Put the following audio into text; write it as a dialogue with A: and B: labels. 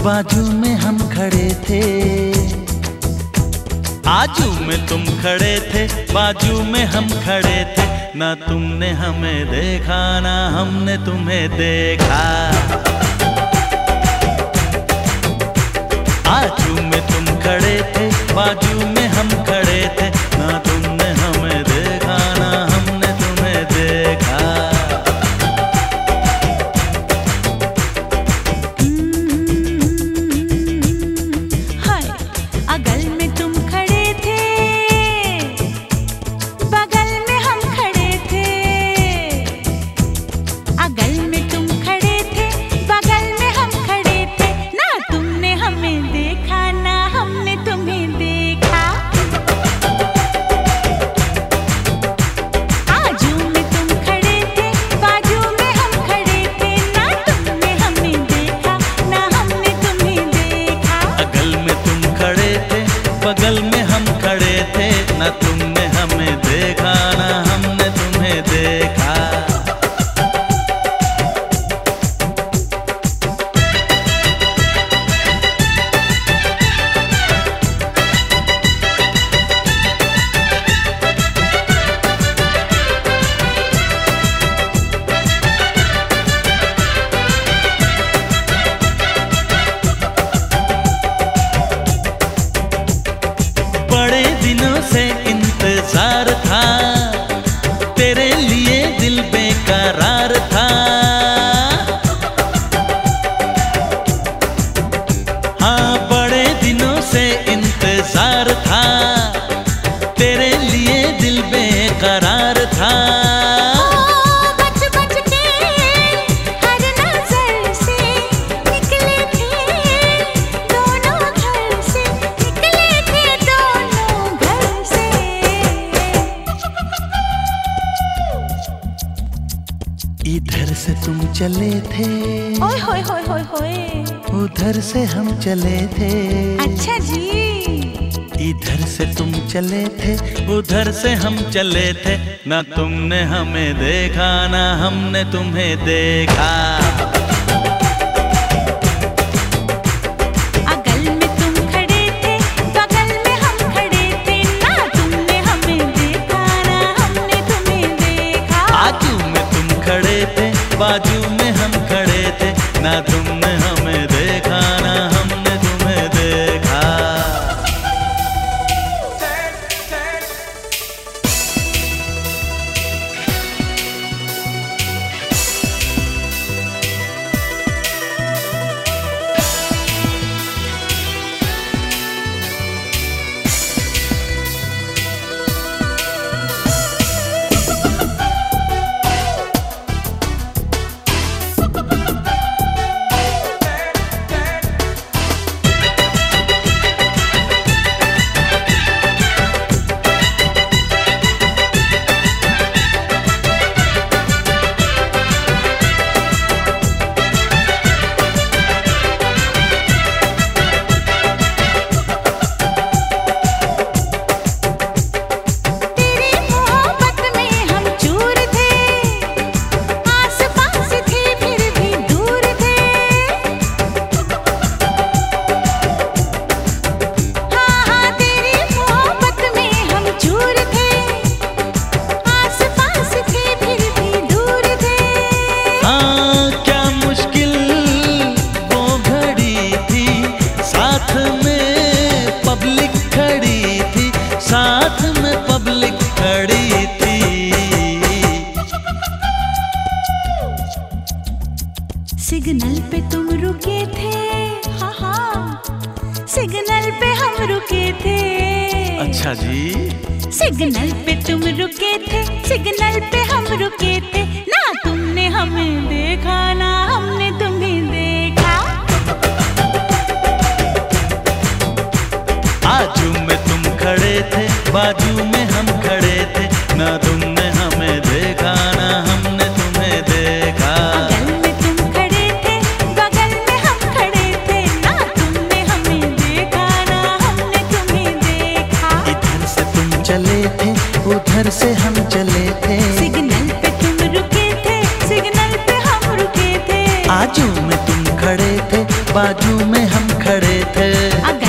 A: बाजू में हम खड़े थे, आजू में तुम खड़े थे, बाजू में हम खड़े थे। ना तुमने हमें देखा ना हमने तुम्हें देखा। आजू में तुम खड़े थे, बाजू में हम खड़े थे। ना तुमने हमें देखा ना हमने तुम्हें देखा। बगल में हम खड़े थे, ना तुमने हमें देखा ना हमने तुम्हें देखा। बड़े दिनों से इंतजार था, तेरे लिए दिल बेकरार था। हाँ, बड़े दिनों से इंतजार था, तेरे लिए दिल बेकरार था। इधर से तुम चले थे,
B: ओए होए होए होए होए,
A: उधर से हम चले थे।
B: अच्छा जी।
A: इधर से तुम चले थे, उधर से हम चले थे। ना तुमने हमें देखा ना हमने तुम्हें देखा।
B: अगल में तुम खड़े थे, बगल में हम खड़े थे। ना तुमने हमें देखा ना हमने तुम्हें देखा।
A: आजू में तुम खड़े थे, बाजू में हम खड़े थे। ना तुमने हमें देखा ना हमने तुम्हें देखा। साथ में पब्लिक खड़ी थी।
B: सिग्नल पे तुम रुके थे, हाँ हाँ, सिग्नल पे हम रुके थे।
A: अच्छा जी।
B: सिग्नल पे तुम रुके थे, सिग्नल पे हम रुके थे। ना तुमने हमें देखा ना हमने तुम्हें देखा।
A: आजू में तुम खड़े थे, बाजू में हम खड़े थे। ना तुमने हमें देखा ना हमने तुम्हें देखा।
B: बगल में तुम खड़े थे, बगल में हम खड़े थे। ना तुमने हमें देखा ना हमने तुम्हें देखा।
A: इधर से तुम चले थे, उधर से हम चले थे।
B: सिग्नल पे तुम रुके थे, सिग्नल पे हम रुके थे।
A: आजू में तुम खड़े थे, बाजू में में हम खड़े थे।